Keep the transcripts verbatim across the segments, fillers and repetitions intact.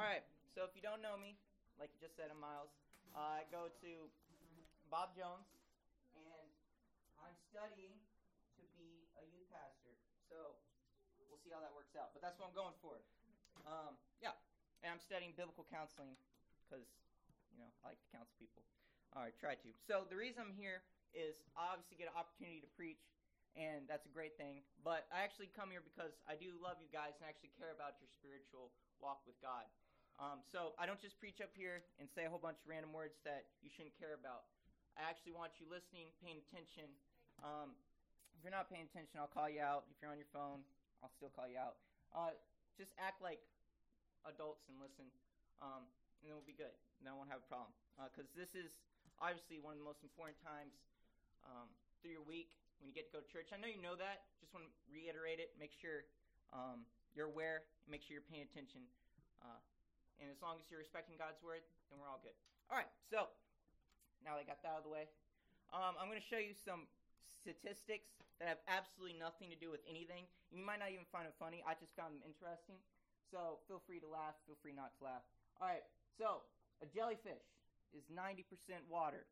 All right, so if you don't know me, like you just said, I'm Miles. Uh, I go to Bob Jones, and I'm studying to be a youth pastor. So we'll see how that works out. But that's what I'm going for. Um, yeah, and I'm studying biblical counseling because, you know, I like to counsel people. All right, try to. So the reason I'm here is I obviously get an opportunity to preach, and that's a great thing. But I actually come here because I do love you guys and actually care about your spiritual walk with God. Um, so I don't just preach up here and say a whole bunch of random words that you shouldn't care about. I actually want you listening, paying attention. Um, if you're not paying attention, I'll call you out. If you're on your phone, I'll still call you out. Uh, just act like adults and listen, um, and then we'll be good. And I won't have a problem. Because uh, this is obviously one of the most important times um, through your week when you get to go to church. I know you know that. Just want to reiterate it. Make sure um, you're aware. Make sure you're paying attention. Uh, and as long as you're respecting God's word, then we're all good. All right, so now that I got that out of the way, um, I'm going to show you some statistics that have absolutely nothing to do with anything. You might not even find them funny. I just found them interesting. So feel free to laugh. Feel free not to laugh. All right, so a jellyfish is ninety percent water.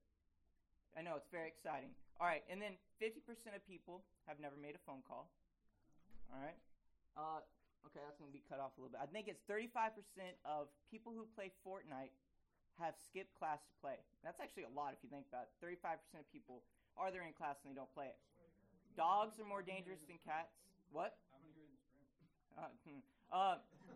I know, it's very exciting. All right, and then fifty percent of people have never made a phone call. All right. Uh, okay, that's going to be cut off a little bit. I think it's thirty-five percent of people who play Fortnite have skipped class to play. That's actually a lot if you think about it. thirty-five percent of people are there in class and they don't play it. Dogs are more dangerous than cats. What? How many are in this room? Uh, hmm. uh,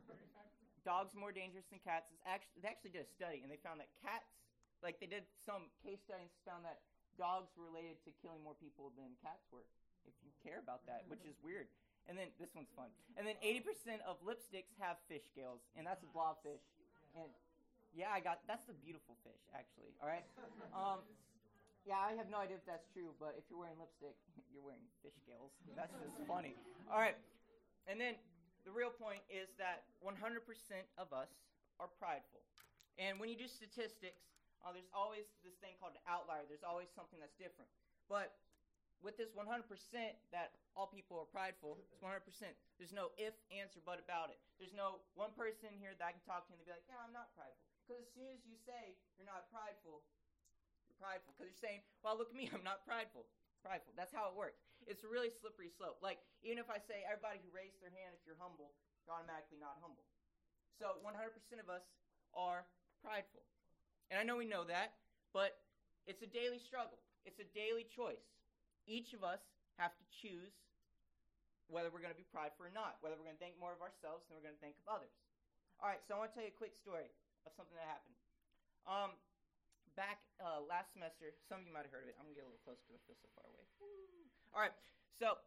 dogs are more dangerous than cats. It's actually, they actually did a study, and they found that cats, like they did some case studies, found that dogs were related to killing more people than cats were, if you care about that, which is weird. And then, this one's fun. And then eighty percent of lipsticks have fish scales, and that's a blobfish. And yeah, I got, that's the beautiful fish, actually, all right? Um, yeah, I have no idea if that's true, but if you're wearing lipstick, you're wearing fish scales. That's just funny. All right, and then the real point is that one hundred percent of us are prideful. And when you do statistics, uh, there's always this thing called an outlier. There's always something that's different. But with this one hundred percent that all people are prideful, it's one hundred percent. There's no if, answer, but about it. There's no one person here that I can talk to and they'll be like, yeah, I'm not prideful. Because as soon as you say you're not prideful, you're prideful. Because you're saying, well, look at me, I'm not prideful. Prideful. That's how it works. It's a really slippery slope. Like, even if I say everybody who raised their hand, if you're humble, you're automatically not humble. So one hundred percent of us are prideful. And I know we know that, but it's a daily struggle. It's a daily choice. Each of us have to choose whether we're going to be prideful or not, whether we're going to think more of ourselves than we're going to think of others. All right, so I want to tell you a quick story of something that happened. Um, back uh, last semester, some of you might have heard of it. I'm going to get a little closer because I feel so far away. All right, so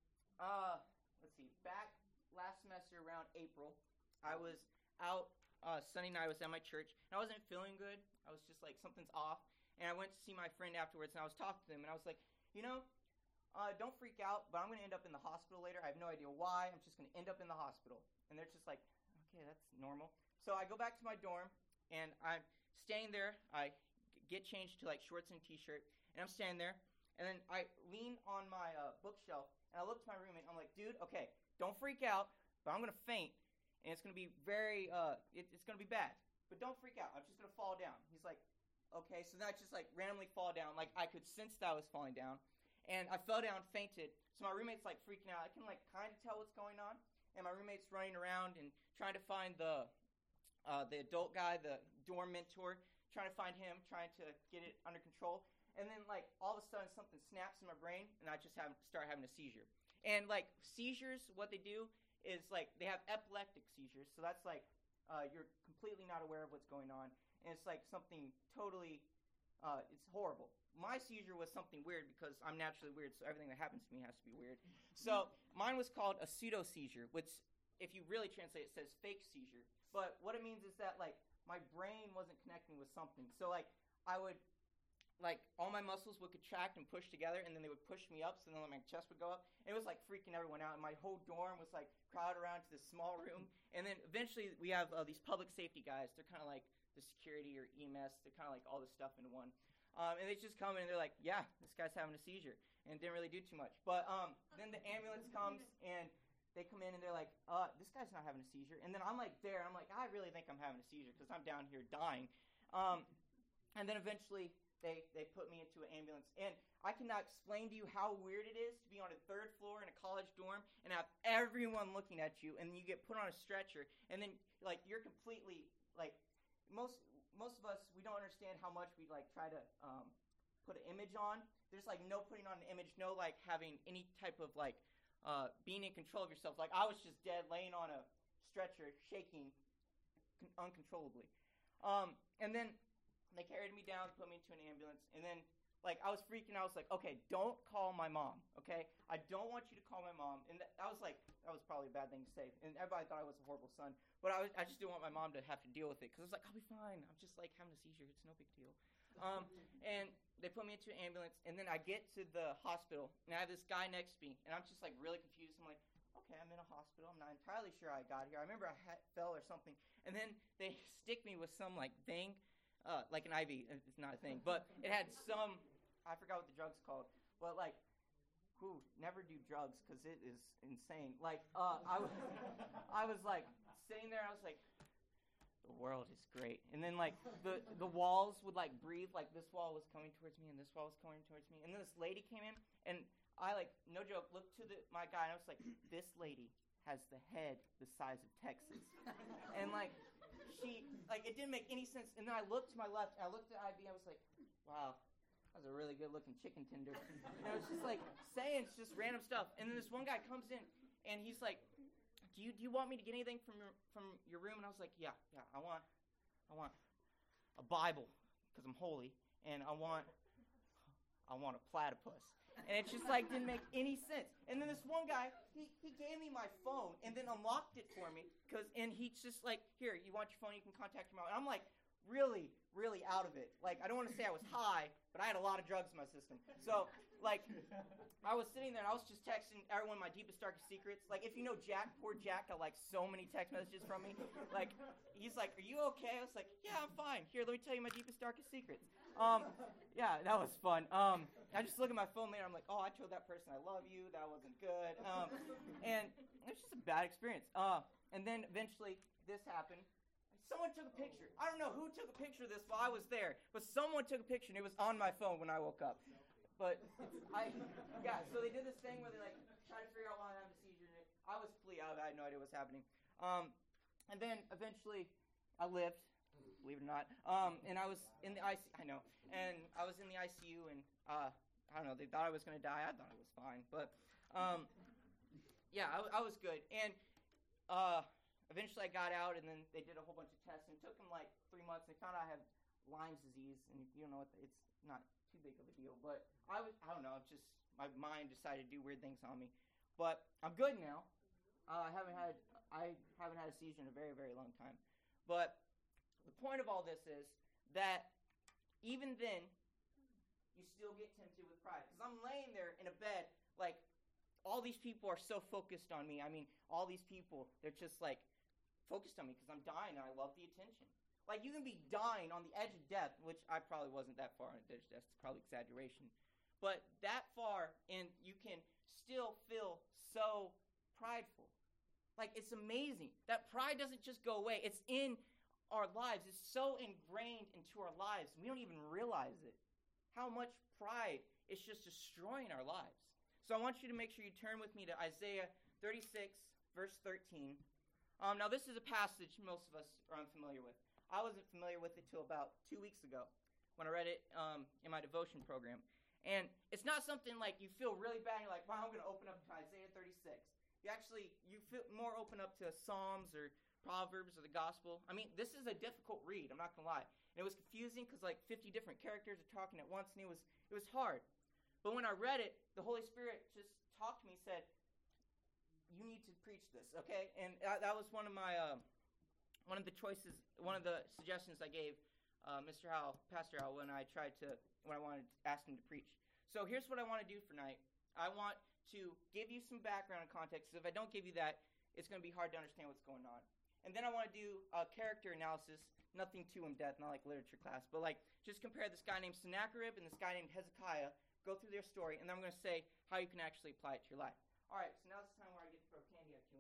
uh, let's see. Back last semester around April, I was out uh, Sunday night. I was at my church, and I wasn't feeling good. I was just like, something's off. And I went to see my friend afterwards, and I was talking to them, and I was like, you know, uh, don't freak out, but I'm going to end up in the hospital later. I have no idea why. I'm just going to end up in the hospital. And they're just like, okay, that's normal. So I go back to my dorm, and I'm staying there. I get changed to like shorts and t-shirt, and I'm standing there. And then I lean on my uh, bookshelf, and I look to my roommate. I'm like, dude, okay, don't freak out, but I'm going to faint, and it's going to be very, uh, it, it's going to be bad. But don't freak out. I'm just going to fall down. He's like, okay, so then I just like randomly fall down. Like I could sense that I was falling down. And I fell down, fainted. So my roommate's like freaking out. I can like kind of tell what's going on. And my roommate's running around and trying to find the uh, the adult guy, the dorm mentor, trying to find him, trying to get it under control. And then like all of a sudden something snaps in my brain and I just have start having a seizure. And like seizures, what they do is like they have epileptic seizures. So that's like uh, you're completely not aware of what's going on. And it's like something totally, uh, it's horrible. My seizure was something weird because I'm naturally weird, so everything that happens to me has to be weird. So mine was called a pseudo-seizure, which if you really translate it, says fake seizure. But what it means is that like my brain wasn't connecting with something. So like I would, like all my muscles would contract and push together, and then they would push me up, so then my chest would go up. And it was like freaking everyone out, and my whole dorm was like crowded around to this small room. And then eventually we have uh, these public safety guys. They're kind of like the security or E M S. They're kind of like all this stuff into one. Um, and they just come in and they're like, yeah, this guy's having a seizure. And it didn't really do too much. But um, then the ambulance comes and they come in and they're like, uh, this guy's not having a seizure. And then I'm like there, I'm like, I really think I'm having a seizure because I'm down here dying. Um, and then eventually they, they put me into an ambulance. And I cannot explain to you how weird it is to be on a third floor in a college dorm and have everyone looking at you, and you get put on a stretcher, and then like you're completely like most most of us, we don't understand how much we like try to um, put an image on. There's like no putting on an image, no like having any type of like uh, being in control of yourself. Like I was just dead, laying on a stretcher, shaking con- uncontrollably. Um, and then they carried me down, put me into an ambulance, and then like I was freaking out. I was like, okay, don't call my mom, okay? I don't want you to call my mom. And th- I was like, that was probably a bad thing to say. And everybody thought I was a horrible son. But I, was, I just didn't want my mom to have to deal with it. Because I was like, I'll be fine. I'm just like having a seizure. It's no big deal. Um, and they put me into an ambulance. And then I get to the hospital. And I have this guy next to me. And I'm just like really confused. I'm like, okay, I'm in a hospital. I'm not entirely sure I got here. I remember I ha- fell or something. And then they stick me with some like thing. Uh, like an I V. It's not a thing. But it had some, I forgot what the drug's called. But like, whew, never do drugs because it is insane. Like, uh, I was, I was like sitting there. I was like, the world is great. And then like the the walls would like breathe. Like this wall was coming towards me, and this wall was coming towards me. And then this lady came in, and I like no joke looked to the my guy, and I was like, this lady has the head the size of Texas, and like she like it didn't make any sense. And then I looked to my left, and I looked at I V. I was like, wow. That was a really good-looking chicken tender. And I was just like saying just random stuff. And then this one guy comes in, and he's like, "Do you do you want me to get anything from your from your room?" And I was like, "Yeah, yeah. I want, I want a Bible because I'm holy, and I want, I want a platypus." And it just like didn't make any sense. And then this one guy, he he gave me my phone and then unlocked it for me because and he's just like, "Here, you want your phone? You can contact your mom." And I'm like, really, really out of it. Like, I don't want to say I was high, but I had a lot of drugs in my system. So, like, I was sitting there, and I was just texting everyone my deepest, darkest secrets. Like, if you know Jack, poor Jack got, like, so many text messages from me. Like, he's like, are you okay? I was like, yeah, I'm fine. Here, let me tell you my deepest, darkest secrets. Um, yeah, that was fun. Um, I just look at my phone later, I'm like, oh, I told that person I love you. That wasn't good. Um, and it was just a bad experience. Uh, and then, eventually, this happened. Someone took a picture. I don't know who took a picture of this while I was there, but someone took a picture, and it was on my phone when I woke up. But I, yeah, so they did this thing where they, like, tried to figure out why I had a seizure, and it, I was completely out of it. I had no idea what was happening. Um, and then, eventually, I lived, believe it or not, um, and I was in the I C U, I know, and I was in the I C U, and, uh, I don't know, they thought I was going to die. I thought I was fine, but, um, yeah, I, I was good. And, uh... eventually, I got out, and then they did a whole bunch of tests, and it took them like three months. They found out I had Lyme's disease, and you don't know what the, it's not too big of a deal. But I was, I don't know, it's just my mind decided to do weird things on me. But I'm good now. Uh, I haven't had, I haven't had a seizure in a very, very long time. But the point of all this is that even then, you still get tempted with pride. Because I'm laying there in a bed, like all these people are so focused on me. I mean, all these people, they're just like. Focused on me because I'm dying and I love the attention. Like, you can be dying on the edge of death, which I probably wasn't that far on the edge of death. It's probably exaggeration. But that far, and you can still feel so prideful. Like, it's amazing. That pride doesn't just go away. It's in our lives. It's so ingrained into our lives. We don't even realize it. How much pride is just destroying our lives. So I want you to make sure you turn with me to Isaiah thirty-six, verse thirteen. Um, now, this is a passage most of us are unfamiliar with. I wasn't familiar with it till about two weeks ago when I read it um, in my devotion program. And it's not something like you feel really bad and you're like, wow, I'm going to open up to Isaiah thirty-six. You actually, you feel more open up to Psalms or Proverbs or the Gospel. I mean, this is a difficult read, I'm not going to lie. And it was confusing because like fifty different characters are talking at once, and it was it was hard. But when I read it, the Holy Spirit just talked to me and said, you need to preach this, okay? And uh, that was one of my, uh, one of the choices, one of the suggestions I gave uh, Mister Howell, Pastor Howell, when I tried to, when I wanted to ask him to preach. So here's what I want to do for tonight. I want to give you some background and context. If I don't give you that, it's going to be hard to understand what's going on. And then I want to do a character analysis, nothing too in-depth, not like literature class, but like just compare this guy named Sennacherib and this guy named Hezekiah, go through their story, and then I'm going to say how you can actually apply it to your life. All right, so now it's time where I get to throw candy at you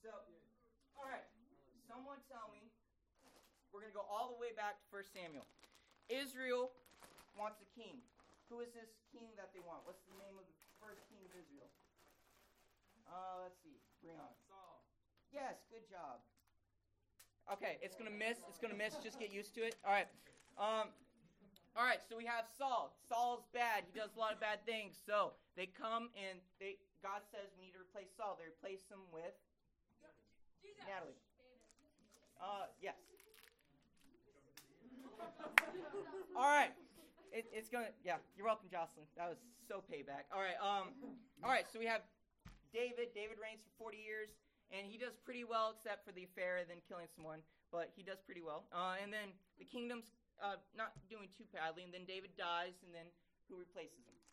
So, all right. Someone tell me. We're going to go all the way back to First Samuel. Israel wants a king. Who is this king that they want? What's the name of the first king of Israel? Uh, let's see. Bring on. Saul. Yes, good job. Okay, it's going to miss. It's going to miss. Just get used to it. All right. Um, all right, so we have Saul. Saul's bad. He does a lot of bad things. So they come and they. God says we need to replace Saul. They replace him with Jesus. Natalie. Uh, yes. All right. It, it's gonna. Yeah, you're welcome, Jocelyn. That was so payback. All right. Um. All right. So we have David. David reigns for forty years, and he does pretty well, except for the affair and then killing someone. But he does pretty well. Uh, and then the kingdom's uh, not doing too badly. And then David dies, and then who replaces him?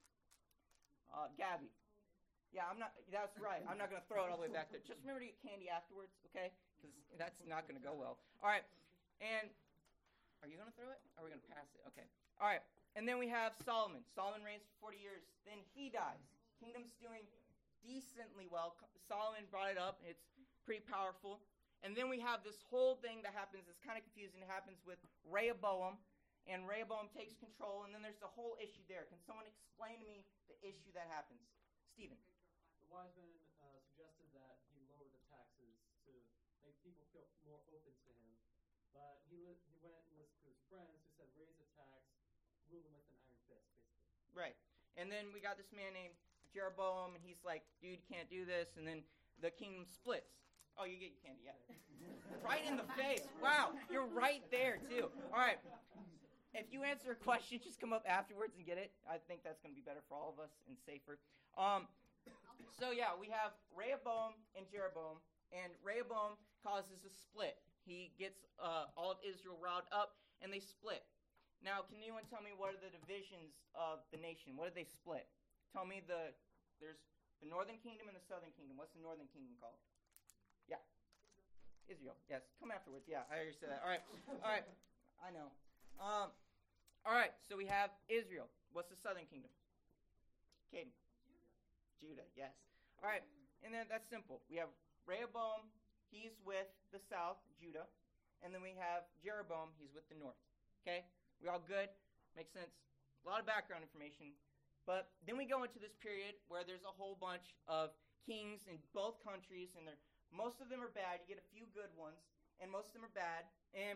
Uh, Gabby. Yeah, I'm not. That's right. I'm not gonna throw it all the way back there. Just remember to get candy afterwards, okay? Because that's not gonna go well. All right. And are you gonna throw it? Or are we gonna pass it? Okay. All right. And then we have Solomon. Solomon reigns for forty years. Then he dies. Kingdom's doing decently well. Solomon brought it up. It's pretty powerful. And then we have this whole thing that happens. It's kind of confusing. It happens with Rehoboam. And Rehoboam takes control. And then there's the whole issue there. Can someone explain to me the issue that happens? Stephen. The wise men uh, suggested that he lower the taxes to make people feel more open to him. But he li- he went and listened to his friends who said, raise the tax, rule them with an iron fist, basically. Right. And then we got this man named Jeroboam, and he's like, dude, you can't do this. And then the kingdom splits. Oh, you get your candy, yeah. Right in the face. Wow, you're right there, too. All right. If you answer a question, just come up afterwards and get it. I think that's going to be better for all of us and safer. Um, so, yeah, we have Rehoboam and Jeroboam, and Rehoboam causes a split. He gets uh, all of Israel riled up, and they split. Now, can anyone tell me what are the divisions of the nation? What do they split? Tell me the, there's the northern kingdom and the southern kingdom. What's the northern kingdom called? Yeah. Israel. Yes. Come afterwards. Yeah, I already said that. All right. All right. I know. Um, all right. So we have Israel. What's the southern kingdom? Caden. Judah. Judah. Yes. All right. And then that's simple. We have Rehoboam. He's with the south, Judah. And then we have Jeroboam. He's with the north. Okay? We all good? Makes sense? A lot of background information. But then we go into this period where there's a whole bunch of kings in both countries, and they're most of them are bad. You get a few good ones, and most of them are bad, and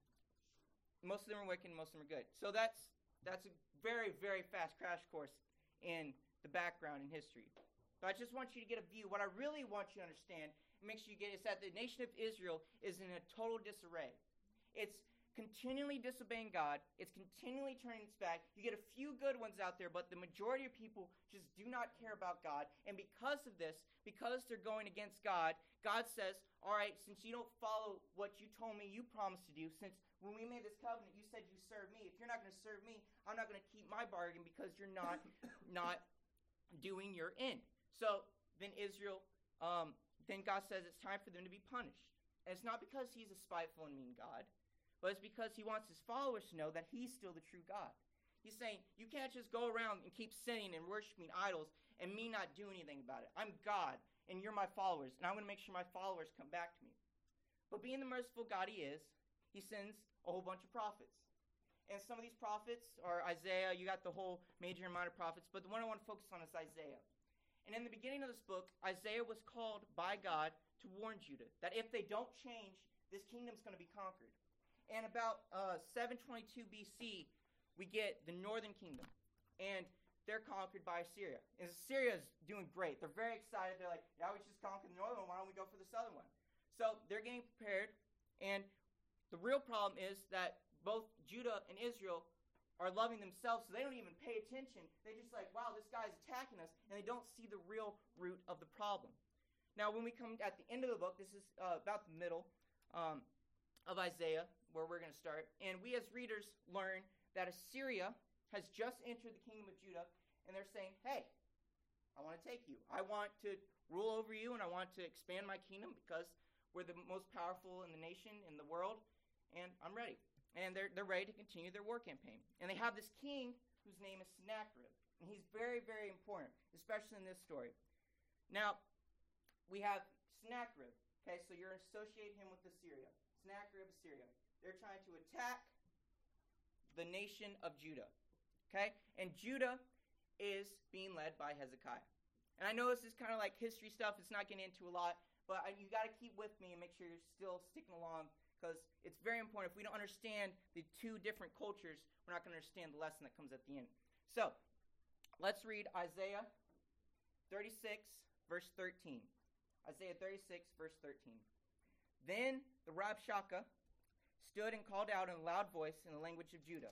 most of them are wicked, and most of them are good. So that's that's a very, very fast crash course in the background in history. But I just want you to get a view. What I really want you to understand, and make sure you get, is that the nation of Israel is in a total disarray. It's continually disobeying God. It's continually turning its back. You get a few good ones out there, but the majority of people just do not care about God. And because of this, because they're going against God, God says, all right, since you don't follow what you told me you promised to do, since when we made this covenant, you said you serve me. If you're not going to serve me, I'm not going to keep my bargain because you're not, not doing your end. So then Israel, um, then God says it's time for them to be punished. And it's not because he's a spiteful and mean God, but it's because he wants his followers to know that he's still the true God. He's saying, you can't just go around and keep sinning and worshiping idols and me not do anything about it. I'm God, and you're my followers, and I'm going to make sure my followers come back to me. But being the merciful God he is, he sends a whole bunch of prophets. And some of these prophets are Isaiah. You got the whole major and minor prophets, but the one I want to focus on is Isaiah. And in the beginning of this book, Isaiah was called by God to warn Judah that if they don't change, this kingdom's going to be conquered. And about uh, seven twenty-two B C, we get the northern kingdom. And they're conquered by Assyria. And Assyria is doing great. They're very excited. They're like, yeah, we just conquered the northern one. Why don't we go for the southern one? So they're getting prepared. And the real problem is that both Judah and Israel are loving themselves, so they don't even pay attention. They're just like, wow, this guy's attacking us. And they don't see the real root of the problem. Now, when we come at the end of the book, this is uh, about the middle um, of Isaiah, where we're going to start. And we as readers learn that Assyria has just entered the kingdom of Judah, and they're saying, hey, I want to take you. I want to rule over you, and I want to expand my kingdom because we're the most powerful in the nation, in the world, and I'm ready. And they're, they're ready to continue their war campaign. And they have this king whose name is Sennacherib, and he's very, very important, especially in this story. Now, we have Sennacherib, Okay, so you're associating him with Assyria. Sennacherib, Assyria. They're trying to attack the nation of Judah. Okay? And Judah is being led by Hezekiah. And I know this is kind of like history stuff. It's not getting into a lot. But I, you got to keep with me and make sure you're still sticking along, because it's very important. If we don't understand the two different cultures, we're not going to understand the lesson that comes at the end. So, let's read Isaiah thirty-six, verse thirteen. Isaiah thirty-six, verse thirteen. Then the Rabshakeh stood and called out in a loud voice in the language of Judah.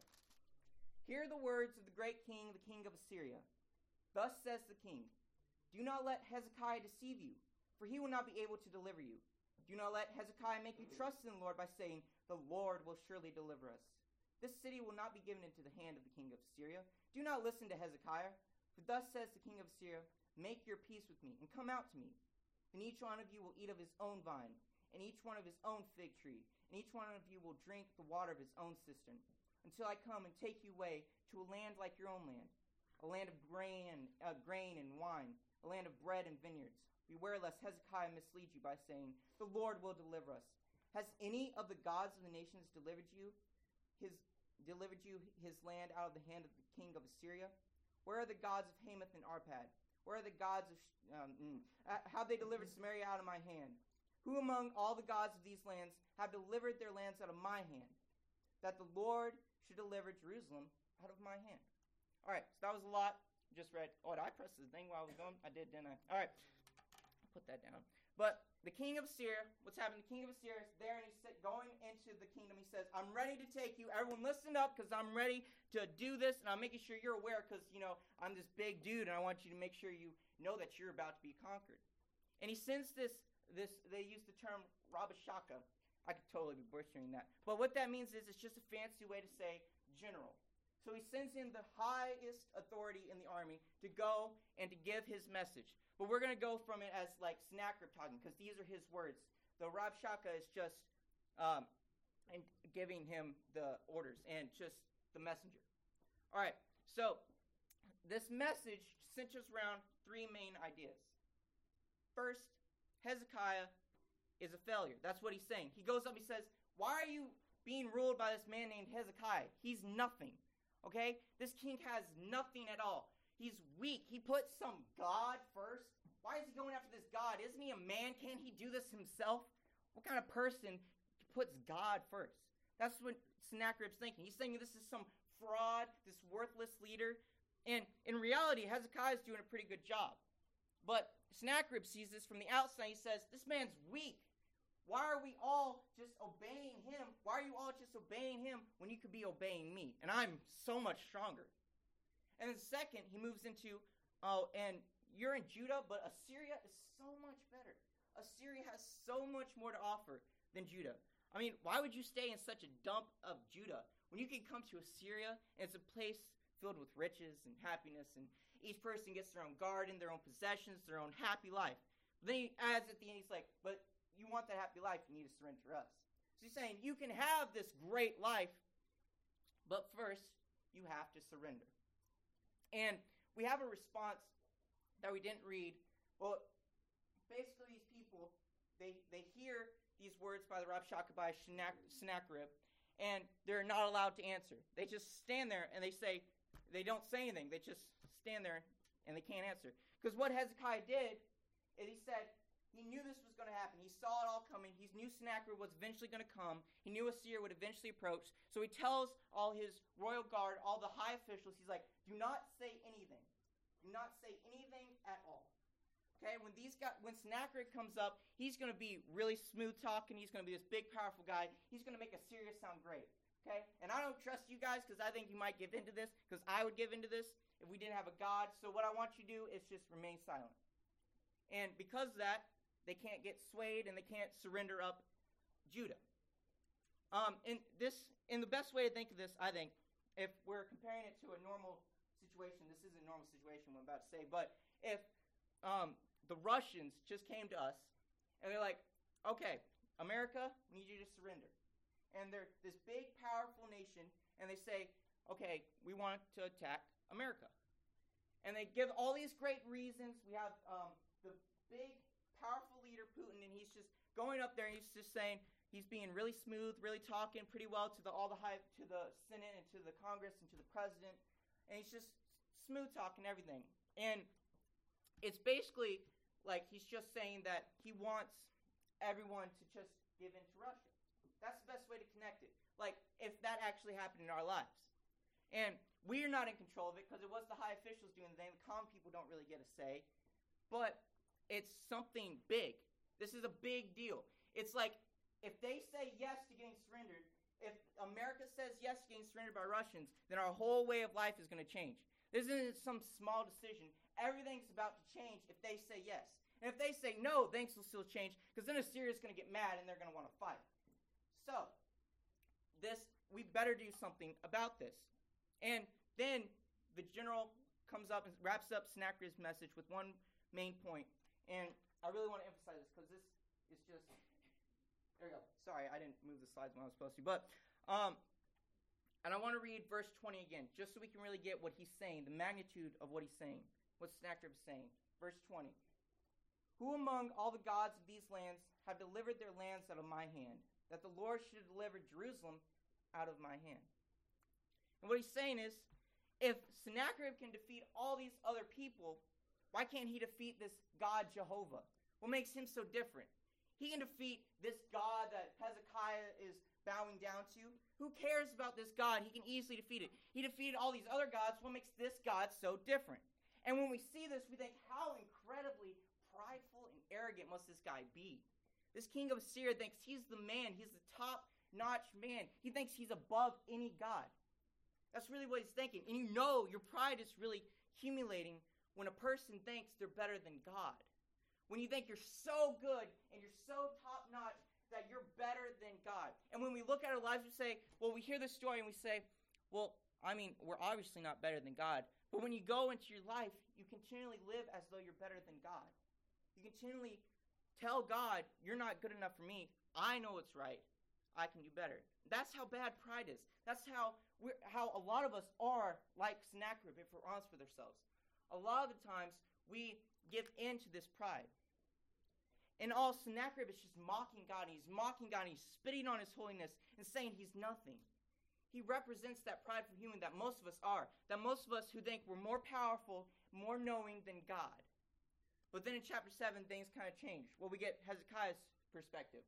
Hear the words of the great king, the king of Assyria. Thus says the king, do not let Hezekiah deceive you, for he will not be able to deliver you. Do not let Hezekiah make you trust in the Lord by saying, the Lord will surely deliver us. This city will not be given into the hand of the king of Assyria. Do not listen to Hezekiah, for thus says the king of Assyria, make your peace with me, and come out to me. And each one of you will eat of his own vine, and each one of his own fig tree, and each one of you will drink the water of his own cistern, until I come and take you away to a land like your own land, a land of grain, uh, grain and wine, a land of bread and vineyards. Beware lest Hezekiah mislead you by saying, the Lord will deliver us. Has any of the gods of the nations delivered you, his delivered you his land out of the hand of the king of Assyria? Where are the gods of Hamath and Arpad? Where are the gods of, um, mm, uh, how they delivered Samaria out of my hand? Who among all the gods of these lands have delivered their lands out of my hand, that the Lord should deliver Jerusalem out of my hand? All right, so that was a lot. Just read. Oh, did I press the thing while I was going? I did, didn't I? All right, I'll put that down. But the king of Assyria, what's happening? The king of Assyria is there, and he's going into the kingdom. He says, I'm ready to take you. Everyone listen up, because I'm ready to do this, and I'm making sure you're aware, because, you know, I'm this big dude, and I want you to make sure you know that you're about to be conquered. And he sends this, this they use the term Rabshakeh. I could totally be butchering that. But what that means is it's just a fancy way to say general. So he sends in the highest authority in the army to go and to give his message. But we're going to go from it as like Sennacherib talking, because these are his words. The Rabshakeh is just um, and giving him the orders and just the messenger. All right, so this message centers around three main ideas. First, Hezekiah is a failure. That's what he's saying. He goes up, he says, why are you being ruled by this man named Hezekiah? He's nothing. Okay? This king has nothing at all. He's weak. He puts some God first. Why is he going after this God? Isn't he a man? Can't he do this himself? What kind of person puts God first? That's what Sennacherib's thinking. He's thinking this is some fraud, this worthless leader. And in reality, Hezekiah's doing a pretty good job. But Sennacherib sees this from the outside. He says, this man's weak. Why are we all just obeying him? Why are you all just obeying him when you could be obeying me? And I'm so much stronger. And then second, he moves into, oh, and you're in Judah, but Assyria is so much better. Assyria has so much more to offer than Judah. I mean, why would you stay in such a dump of Judah when you can come to Assyria and it's a place filled with riches and happiness, and each person gets their own garden, their own possessions, their own happy life. But then he adds at the end, he's like, but you want that happy life, you need to surrender to us. So he's saying, you can have this great life, but first, you have to surrender. And we have a response that we didn't read. Well, basically these people, they, they hear these words by the Rabshakeh, by Sennacherib, and they're not allowed to answer. They just stand there and they say, they don't say anything. They just stand there and they can't answer. Because what Hezekiah did is he said, he knew this was going to happen. He saw it all coming. He knew Sennacherib was eventually going to come. He knew Assyria would eventually approach. So he tells all his royal guard, all the high officials, he's like, do not say anything. Do not say anything at all. Okay, when these guys, when Sennacherib comes up, he's going to be really smooth talking. He's going to be this big, powerful guy. He's going to make Assyria sound great. Okay, and I don't trust you guys because I think you might give into this, because I would give into this if we didn't have a God. So what I want you to do is just remain silent. And because of that, they can't get swayed and they can't surrender up Judah. Um, and this, in the best way to think of this, I think, if we're comparing it to a normal situation, this isn't a normal situation what I'm about to say, but if um, the Russians just came to us and they're like, okay, America, we need you to surrender. And they're this big, powerful nation, and they say, okay, we want to attack America. And they give all these great reasons. We have um, the big, powerful leader, Putin, and he he's just going up there and he's just saying, he's being really smooth, really talking pretty well to the all the high, to the Senate and to the Congress and to the president. And he's just smooth talking everything. And it's basically like he's just saying that he wants everyone to just give in to Russia. That's the best way to connect it. Like, if that actually happened in our lives. And we're not in control of it because it was the high officials doing the thing. The common people don't really get a say. But it's something big. This is a big deal. It's like, if they say yes to getting surrendered, if America says yes to getting surrendered by Russians, then our whole way of life is going to change. This isn't some small decision. Everything's about to change if they say yes. And if they say no, things will still change, because then Assyria's going to get mad and they're going to want to fight. So, this, we better do something about this. And then the general comes up and wraps up Sennacherib's message with one main point. And I really want to emphasize this because this is just... There we go. Sorry, I didn't move the slides when I was supposed to. But, um, and I want to read verse twenty again, just so we can really get what he's saying, the magnitude of what he's saying, what Sennacherib is saying. Verse twenty. Who among all the gods of these lands have delivered their lands out of my hand, that the Lord should have delivered Jerusalem out of my hand? And what he's saying is, if Sennacherib can defeat all these other people, why can't he defeat this God Jehovah? What makes him so different? He can defeat this God that Hezekiah is bowing down to. Who cares about this God? He can easily defeat it. He defeated all these other gods. What makes this God so different? And when we see this, we think, how incredibly prideful and arrogant must this guy be? This king of Assyria thinks he's the man. He's the top-notch man. He thinks he's above any god. That's really what he's thinking. And you know your pride is really accumulating when a person thinks they're better than God. When you think you're so good and you're so top-notch that you're better than God. And when we look at our lives, we say, well, we hear this story and we say, well, I mean, we're obviously not better than God. But when you go into your life, you continually live as though you're better than God. You continually tell God, you're not good enough for me. I know what's right. I can do better. That's how bad pride is. That's how we're, how a lot of us are like Sennacherib, if we're honest with ourselves. A lot of the times, we give in to this pride. And all Sennacherib is just mocking God. And he's mocking God. And he's spitting on his holiness and saying he's nothing. He represents that prideful human that most of us are. That most of us who think we're more powerful, more knowing than God. But then in chapter seven, things kind of change. Well, we get Hezekiah's perspective.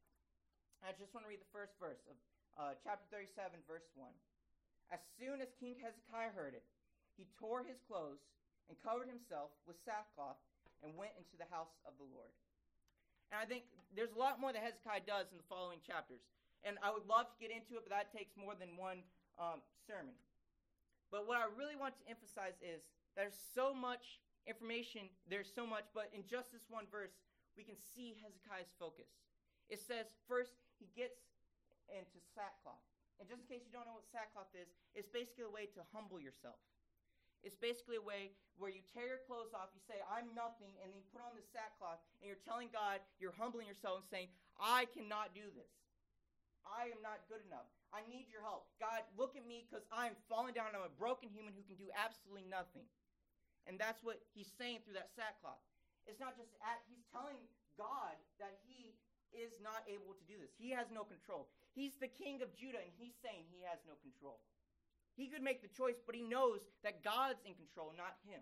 I just want to read the first verse of uh, chapter thirty-seven, verse one. As soon as King Hezekiah heard it, he tore his clothes and covered himself with sackcloth and went into the house of the Lord. And I think there's a lot more that Hezekiah does in the following chapters. And I would love to get into it, but that takes more than one um, sermon. But what I really want to emphasize is there's so much information, there's so much, but in just this one verse, we can see Hezekiah's focus. It says, first, he gets into sackcloth. And just in case you don't know what sackcloth is, it's basically a way to humble yourself. It's basically a way where you tear your clothes off, you say, I'm nothing, and then you put on the sackcloth, and you're telling God, you're humbling yourself and saying, I cannot do this. I am not good enough. I need your help. God, look at me because I'm falling down. I'm a broken human who can do absolutely nothing. And that's what he's saying through that sackcloth. It's not just, at, he's telling God that he is not able to do this. He has no control. He's the king of Judah, and he's saying he has no control. He could make the choice, but he knows that God's in control, not him.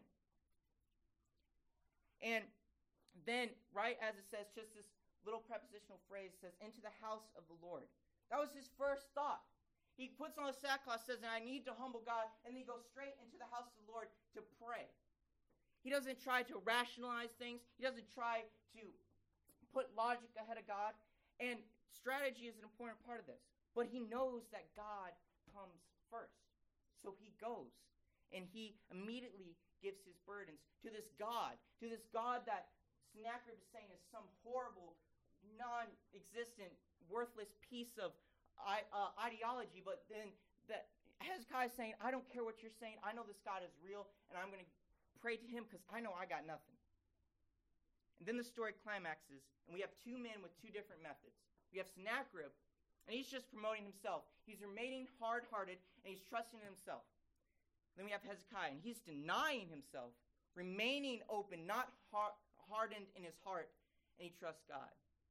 And then, right as it says, just this little prepositional phrase says, into the house of the Lord. That was his first thought. He puts on the sackcloth, says, and I need to humble God, and then he goes straight into the house of the Lord to pray. He doesn't try to rationalize things. He doesn't try to put logic ahead of God. And strategy is an important part of this. But he knows that God comes first. So he goes, and he immediately gives his burdens to this God, to this God that Sennacherib is saying is some horrible, non-existent, worthless piece of uh, ideology, but then that Hezekiah is saying, I don't care what you're saying, I know this God is real, and I'm going to pray to him because I know I got nothing. And then the story climaxes, and we have two men with two different methods. We have Sennacherib, and he's just promoting himself. He's remaining hard-hearted, and he's trusting in himself. Then we have Hezekiah, and he's denying himself, remaining open, not har- hardened in his heart, and he trusts God.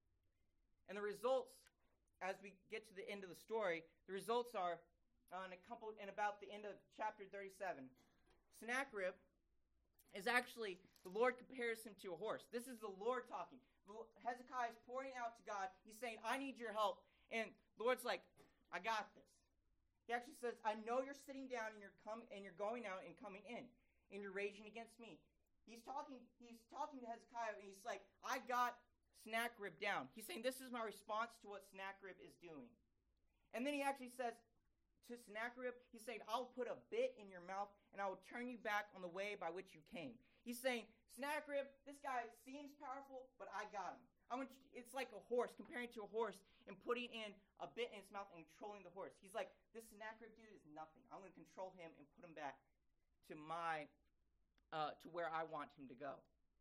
And the results, as we get to the end of the story, the results are uh, in a couple, in about the end of chapter thirty-seven. Sennacherib is actually, the Lord compares him to a horse. This is the Lord talking. Hezekiah is pouring out to God. He's saying, I need your help. And the Lord's like, I got this. He actually says, I know you're sitting down and you're com- and you're going out and coming in, and you're raging against me. He's talking, he's talking to Hezekiah, and he's like, I got Sennacherib down. He's saying, this is my response to what Sennacherib is doing. And then he actually says to Sennacherib, he's saying, I'll put a bit in your mouth, and I will turn you back on the way by which you came. He's saying, Sennacherib, this guy seems powerful, but I got him. I want you, it's like a horse, comparing to a horse, and putting in a bit in his mouth and controlling the horse. He's like, this Sennacherib dude is nothing. I'm going to control him and put him back to my, uh, to where I want him to go.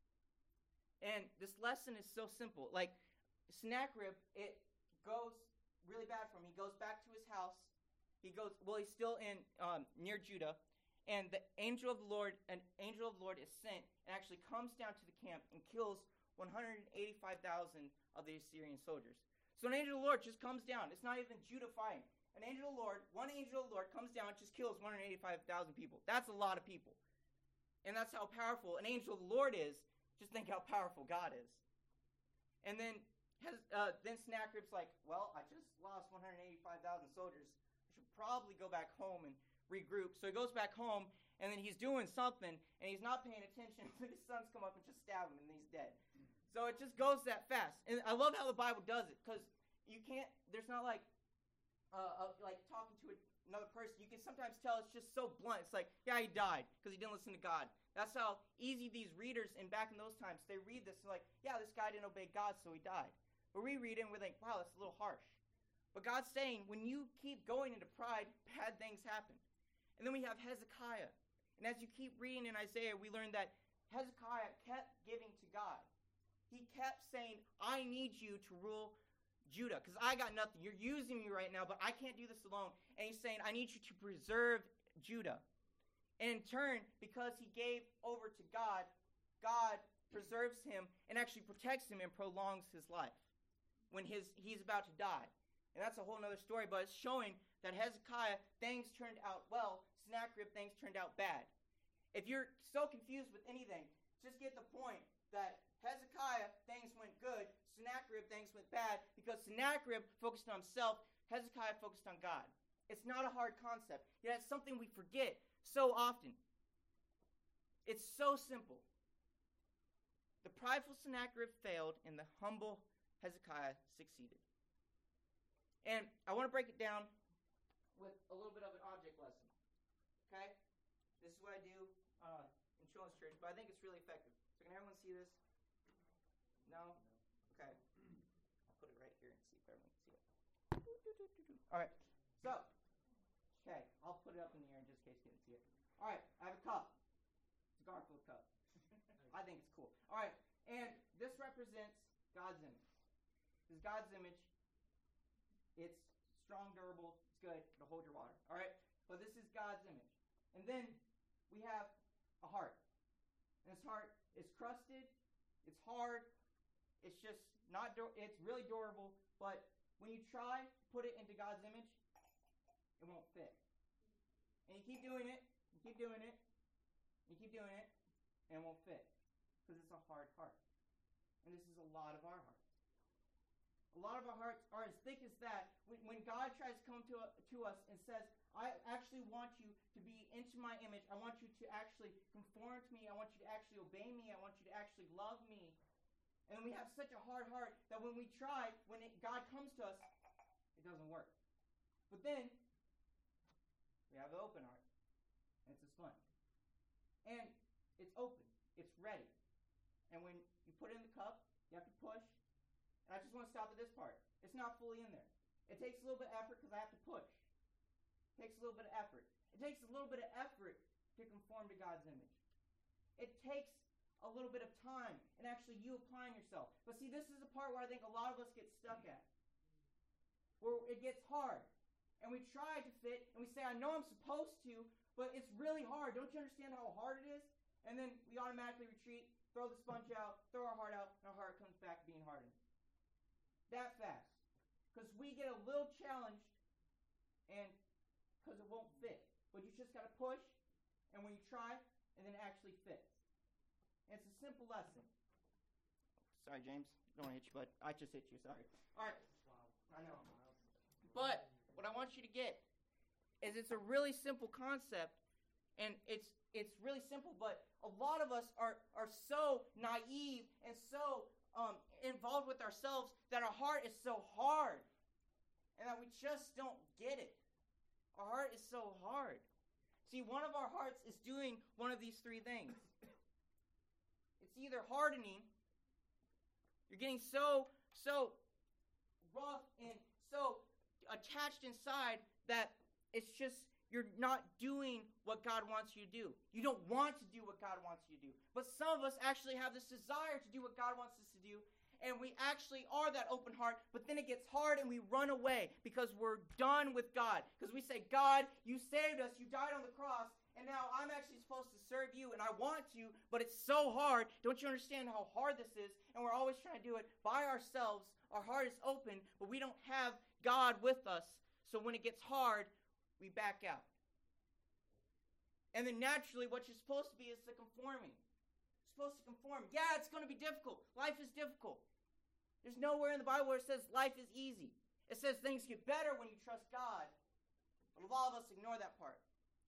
And this lesson is so simple. Like, Sennacherib, it goes really bad for him. He goes back to his house. He goes, well, he's still in um, near Judah. And the angel of the Lord, an angel of the Lord is sent and actually comes down to the camp and kills one hundred eighty-five thousand of the Assyrian soldiers. So an angel of the Lord just comes down. It's not even Judah fighting. An angel of the Lord, one angel of the Lord comes down and just kills one hundred eighty-five thousand people. That's a lot of people. And that's how powerful an angel of the Lord is. Just think how powerful God is. And then has, uh, then Sennacherib's like, well, I just lost one hundred eighty-five thousand soldiers. I should probably go back home and regroup. So he goes back home, and then he's doing something, and he's not paying attention. So his sons come up and just stab him, and he's dead. So it just goes that fast. And I love how the Bible does it, because you can't, there's not like, uh, uh, like talking to another person. You can sometimes tell it's just so blunt. It's like, yeah, he died, because he didn't listen to God. That's how easy these readers, and back in those times, they read this, and like, yeah, this guy didn't obey God, so he died. But we read it, and we're like, wow, that's a little harsh. But God's saying, when you keep going into pride, bad things happen. And then we have Hezekiah. And as you keep reading in Isaiah, we learn that Hezekiah kept giving to God. He kept saying, I need you to rule Judah, because I got nothing. You're using me right now, but I can't do this alone. And he's saying, I need you to preserve Judah. And in turn, because he gave over to God, God preserves him and actually protects him and prolongs his life when his he's about to die. And that's a whole other story, but it's showing that Hezekiah, things turned out well. Sennacherib, things turned out bad. If you're so confused with anything, just get the point that Hezekiah, things went good. Sennacherib, things went bad, because Sennacherib focused on himself. Hezekiah focused on God. It's not a hard concept. Yet it's something we forget so often. It's so simple. The prideful Sennacherib failed, and the humble Hezekiah succeeded. And I want to break it down with a little bit of an object lesson. Okay? This is what I do uh, in Children's Church, but I think it's really effective. So can everyone see this? No? Okay. I'll put it right here and see if everyone can see it. All right. So, okay, I'll put it up in the air in just in case you didn't see it. All right, I have a cup. It's a Garfield cup. I think it's cool. All right, and this represents God's image. This is God's image. It's strong, durable, it's good, it'll hold your water. All right, but this is God's image. And then we have a heart. And this heart is crusted, it's hard, it's just not, dur- it's really durable, but when you try to put it into God's image, it won't fit. And you keep doing it, you keep doing it, you keep doing it, and it won't fit. Because it's a hard heart. And this is a lot of our hearts. A lot of our hearts are as thick as that. When, when God tries to come to, uh, to us and says, I actually want you to be into my image. I want you to actually conform to me. I want you to actually obey me. I want you to actually love me. And we have such a hard heart that when we try, when it, God comes to us, it doesn't work. But then, we have the open heart. And it's a sponge. And it's open. It's ready. And when you put it in the cup, you have to push. And I just want to stop at this part. It's not fully in there. It takes a little bit of effort because I have to push. It takes a little bit of effort. It takes a little bit of effort to conform to God's image. It takes a little bit of time and actually you applying yourself. But see, this is the part where I think a lot of us get stuck at. Where it gets hard. And we try to fit and we say, I know I'm supposed to, but it's really hard. Don't you understand how hard it is? And then we automatically retreat, throw the sponge out, throw our heart out, and our heart comes back being hardened. that fast. Because we get a little challenged and because it won't fit. But you just got to push, and when you try, and then it actually fits. And it's a simple lesson. Sorry, James. Don't want to hit you, bud. I just hit you. Sorry. All right. I know. But what I want you to get is it's a really simple concept, and it's it's really simple, but a lot of us are, are so naive and so um, involved with ourselves that our heart is so hard, and that we just don't get it. Our heart is so hard. See, one of our hearts is doing one of these three things. It's either hardening, you're getting so, so rough and so attached inside that it's just, you're not doing what God wants you to do. You don't want to do what God wants you to do. But some of us actually have this desire to do what God wants us to do, and we actually are that open heart, but then it gets hard and we run away because we're done with God. Because we say, God, you saved us, you died on the cross, and now I'm actually supposed to serve you, and I want to, but it's so hard. Don't you understand how hard this is? And we're always trying to do it by ourselves. Our heart is open, but we don't have God with us. So when it gets hard, we back out. And then naturally, what you're supposed to be is the conforming. You're supposed to conform. Yeah, it's going to be difficult. Life is difficult. There's nowhere in the Bible where it says life is easy. It says things get better when you trust God. But a lot of us ignore that part.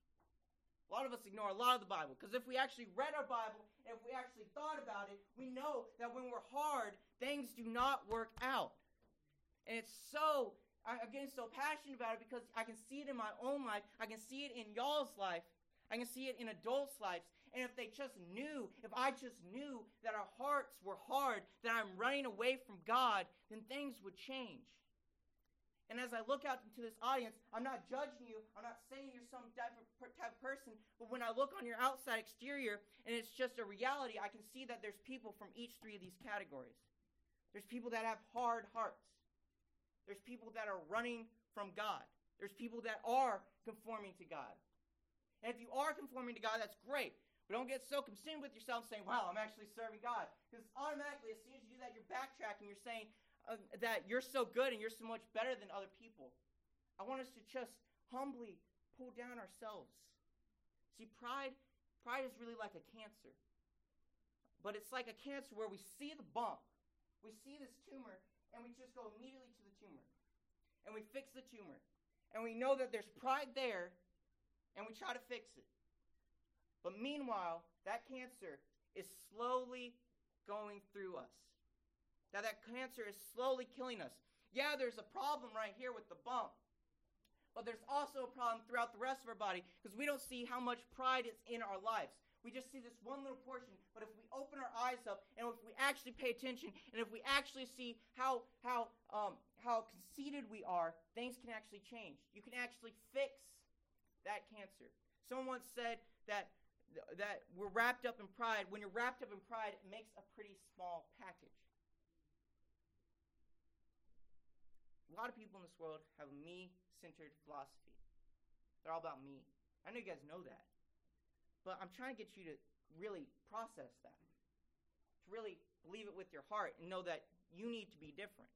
A lot of us ignore a lot of the Bible. Because if we actually read our Bible, and if we actually thought about it, we know that when we're hard, things do not work out. And it's so, I'm getting so passionate about it because I can see it in my own life. I can see it in y'all's life. I can see it in adults' lives. And if they just knew, if I just knew that our hearts were hard, that I'm running away from God, then things would change. And as I look out into this audience, I'm not judging you. I'm not saying you're some type of, type of person. But when I look on your outside exterior, and it's just a reality, I can see that there's people from each three of these categories. There's people that have hard hearts. There's people that are running from God. There's people that are conforming to God. And if you are conforming to God, that's great. But don't get so consumed with yourself saying, wow, I'm actually serving God. Because automatically, as soon as you do that, you're backtracking. You're saying uh, that you're so good and you're so much better than other people. I want us to just humbly pull down ourselves. See, pride, pride is really like a cancer. But it's like a cancer where we see the bump. We see this tumor, and we just go immediately to the tumor. And we fix the tumor. And we know that there's pride there, and we try to fix it. But meanwhile, that cancer is slowly going through us. Now that cancer is slowly killing us. Yeah, there's a problem right here with the bump. But there's also a problem throughout the rest of our body because we don't see how much pride is in our lives. We just see this one little portion. But if we open our eyes up and if we actually pay attention and if we actually see how how um, how conceited we are, things can actually change. You can actually fix that cancer. Someone once said that that we're wrapped up in pride. When you're wrapped up in pride, it makes a pretty small package. A lot of people in this world have a me-centered philosophy. They're all about me. I know you guys know that. But I'm trying to get you to really process that. To really believe it with your heart and know that you need to be different.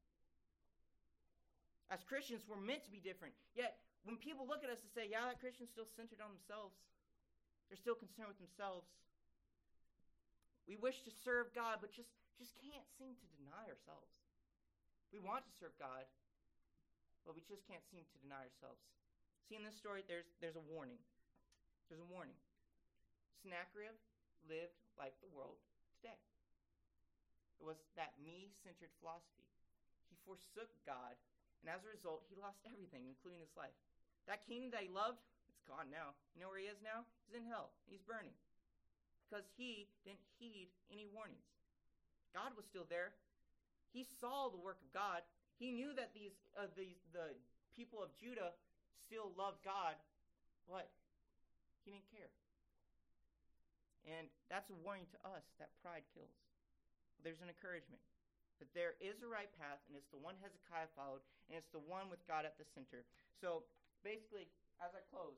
As Christians, we're meant to be different. Yet, when people look at us and say, yeah, that Christian's still centered on themselves. They're still concerned with themselves. We wish to serve God, but just, just can't seem to deny ourselves. We want to serve God, but we just can't seem to deny ourselves. See, in this story, there's, there's a warning. There's a warning. Sennacherib lived like the world today. It was that me-centered philosophy. He forsook God, and as a result, he lost everything, including his life. That kingdom that he loved, it's gone now. You know where he is now? He's in hell. He's burning. Because he didn't heed any warnings. God was still there. He saw the work of God. He knew that these, uh, these the people of Judah still loved God, but he didn't care. And that's a warning to us that pride kills. There's an encouragement that there is a right path, and it's the one Hezekiah followed, and it's the one with God at the center. So basically, as I close,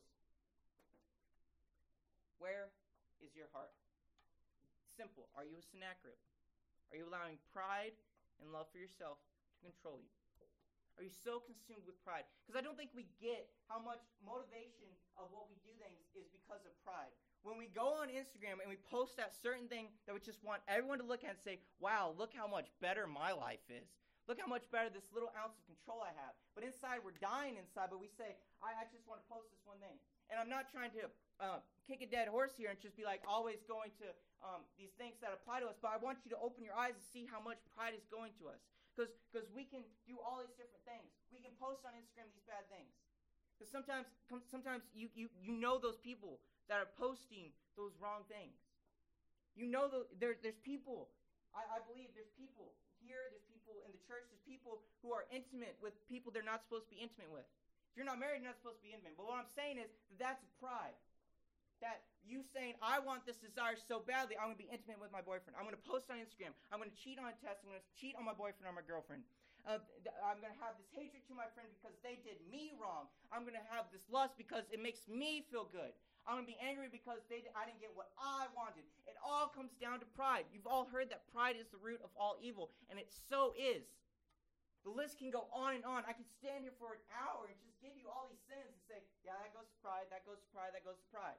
where is your heart? Simple. Are you a Sennacherib? Are you allowing pride and love for yourself to control you? Are you so consumed with pride? Because I don't think we get how much motivation of what we do things is because of pride. When we go on Instagram and we post that certain thing that we just want everyone to look at and say, wow, look how much better my life is. Look how much better this little ounce of control I have. But inside, we're dying inside, but we say, I, I just want to post this one thing. And I'm not trying to uh, kick a dead horse here and just be like always going to um, these things that apply to us, but I want you to open your eyes and see how much pride is going to us. Because we can do all these different things. We can post on Instagram these bad things. Because sometimes sometimes you, you, you know those people that are posting those wrong things. You know the, there, there's people, I, I believe there's people here, there's people in the church, there's people who are intimate with people they're not supposed to be intimate with. If you're not married, you're not supposed to be intimate. But what I'm saying is that that's pride. That you saying, I want this desire so badly, I'm going to be intimate with my boyfriend. I'm going to post on Instagram. I'm going to cheat on a test. I'm going to cheat on my boyfriend or my girlfriend. Uh, th- I'm going to have this hatred to my friend because they did me wrong. I'm going to have this lust because it makes me feel good. I'm going to be angry because they d- I didn't get what I wanted. It all comes down to pride. You've all heard that pride is the root of all evil, and it so is. The list can go on and on. I could stand here for an hour and just give you all these sins and say, yeah, that goes to pride, that goes to pride, that goes to pride.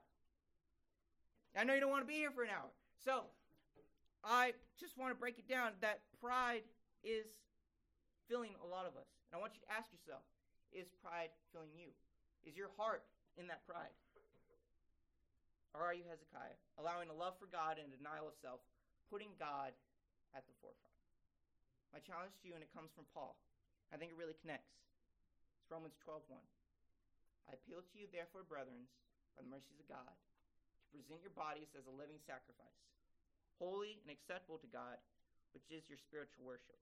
I know you don't want to be here for an hour. So, I just want to break it down that pride is filling a lot of us. And I want you to ask yourself, is pride filling you? Is your heart in that pride? Or are you Hezekiah, allowing a love for God and a denial of self, putting God at the forefront? My challenge to you, and it comes from Paul, I think it really connects. It's Romans twelve one. I appeal to you, therefore, brethren, by the mercies of God, present your bodies as a living sacrifice, holy and acceptable to God, which is your spiritual worship.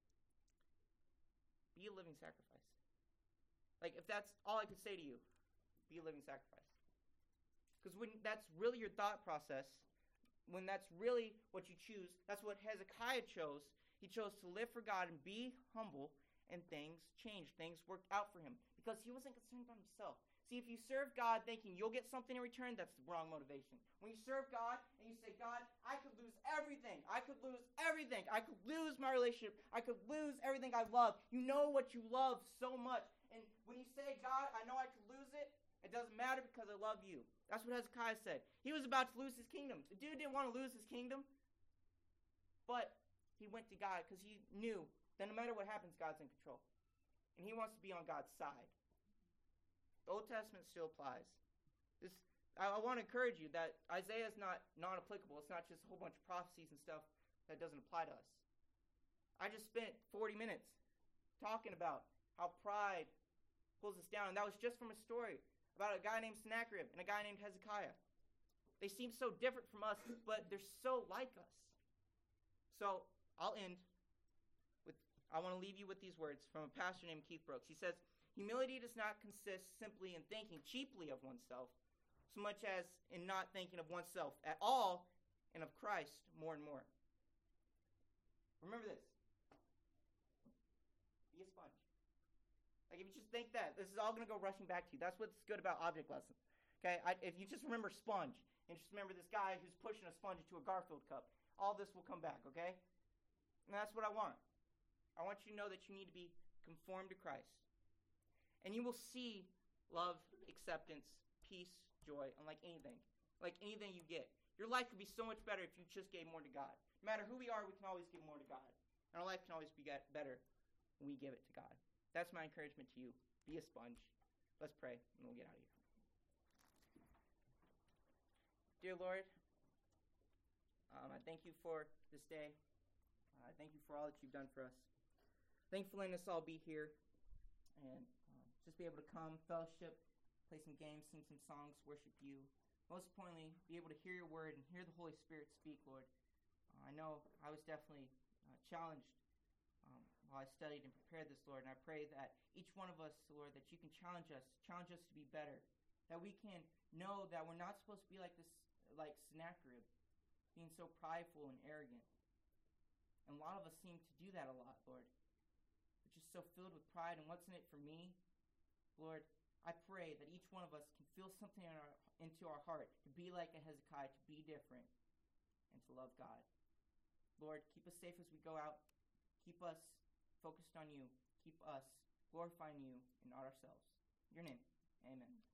Be a living sacrifice. Like, if that's all I could say to you, be a living sacrifice. Because when that's really your thought process, when that's really what you choose, that's what Hezekiah chose. He chose to live for God and be humble, and things changed. Things worked out for him because he wasn't concerned about himself. See, if you serve God thinking you'll get something in return, that's the wrong motivation. When you serve God and you say, God, I could lose everything. I could lose everything. I could lose my relationship. I could lose everything I love. You know what you love so much. And when you say, God, I know I could lose it, it doesn't matter because I love you. That's what Hezekiah said. He was about to lose his kingdom. The dude didn't want to lose his kingdom. But he went to God because he knew that no matter what happens, God's in control. And he wants to be on God's side. The Old Testament still applies. This, I, I want to encourage you that Isaiah is not non-applicable. It's not just a whole bunch of prophecies and stuff that doesn't apply to us. I just spent forty minutes talking about how pride pulls us down, and that was just from a story about a guy named Sennacherib and a guy named Hezekiah. They seem so different from us, but they're so like us. So I'll end with, I want to leave you with these words from a pastor named Keith Brooks. He says, humility does not consist simply in thinking cheaply of oneself, so much as in not thinking of oneself at all and of Christ more and more. Remember this. Be a sponge. Like, if you just think that, this is all going to go rushing back to you. That's what's good about object lessons. Okay? I, if you just remember sponge, and just remember this guy who's pushing a sponge into a Garfield cup, all this will come back, okay? And that's what I want. I want you to know that you need to be conformed to Christ. And you will see love, acceptance, peace, joy, unlike anything. Like anything you get. Your life could be so much better if you just gave more to God. No matter who we are, we can always give more to God. And our life can always be better when we give it to God. That's my encouragement to you. Be a sponge. Let's pray, and we'll get out of here. Dear Lord, um, I thank you for this day. Uh, I thank you for all that you've done for us. Thank you for letting us all be here and um, just be able to come, fellowship, play some games, sing some songs, worship you. Most importantly, be able to hear your word and hear the Holy Spirit speak, Lord. Uh, I know I was definitely uh, challenged um, while I studied and prepared this, Lord, and I pray that each one of us, Lord, that you can challenge us, challenge us to be better, that we can know that we're not supposed to be like this, like Sennacherib, being so prideful and arrogant. And a lot of us seem to do that a lot, Lord. We're just so filled with pride and what's in it for me. Lord, I pray that each one of us can feel something in our, into our heart to be like a Hezekiah, to be different, and to love God. Lord, keep us safe as we go out. Keep us focused on you. Keep us glorifying you and not ourselves. In your name, amen.